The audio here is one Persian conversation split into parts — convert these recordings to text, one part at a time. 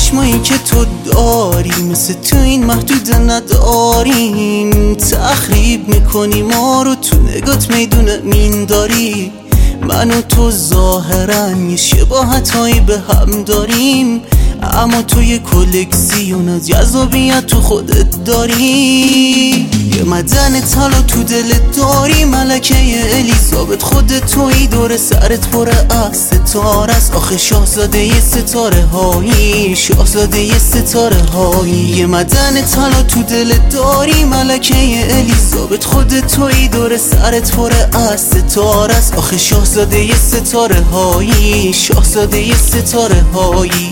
چشمایی که تو داری مثل تو این محدود نداریم. تخریب میکنی ما رو، تو نگات میدون مینداری. من و تو ظاهرا یه شباهتایی به هم داریم، اما تو یه کلکسیون از جذابیت تو خودت داری. یه معدن طلا تو دلت داری، ملکه الیزابت خودت تویی، دور سرت پر از ستاره است. آخه شاهزاده ی ستاره هایی، شاهزاده ی ستاره هایی. یه معدن طلا تو دلت داری، ملکه الیزابت خودت تویی، دور سرت پر از ستاره است. آخه شاهزاده ی ستاره هایی، شاهزاده ی ستاره هایی.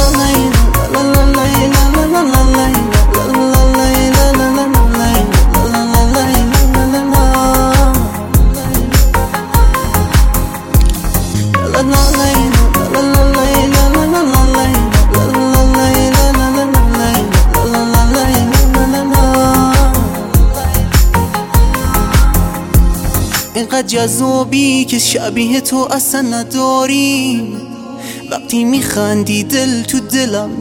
اینقدر جذابی که شبیه تو اصلا نداریم. وقتی میخندی دل تو دلم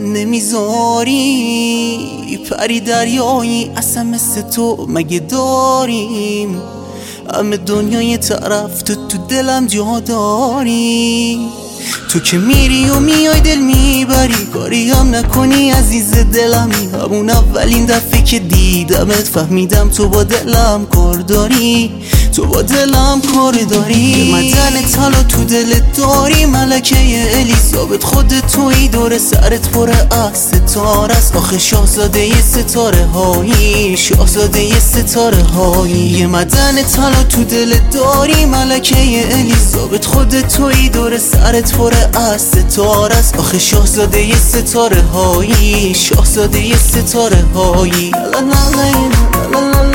نمیذاری. پری دریایی اصلا مثل تو مگه داریم؟ همه دنیای طرف تو دلم جا داری. تو که میری و میای دل میبری، کاری هم نکنی عزیز دلمی. همون اولین دفعه که دیدمت فهمیدم تو با دلم کار داری، تو با دلم کار داری. یه معدن طلا تو دلت داری، ملکه الیزابت خودت تویی، دور سرت پر از ستاره است. آخه شاهزاده ی ستاره هایی، شاهزاده ی ستاره هایی. یه معدن طلا تو دلت داری، ملکه الیزابت خودت تویی، دور سرت پر از ستاره است. آخه شاهزاده ی ستاره هایی، شاهزاده ی ستاره هایی.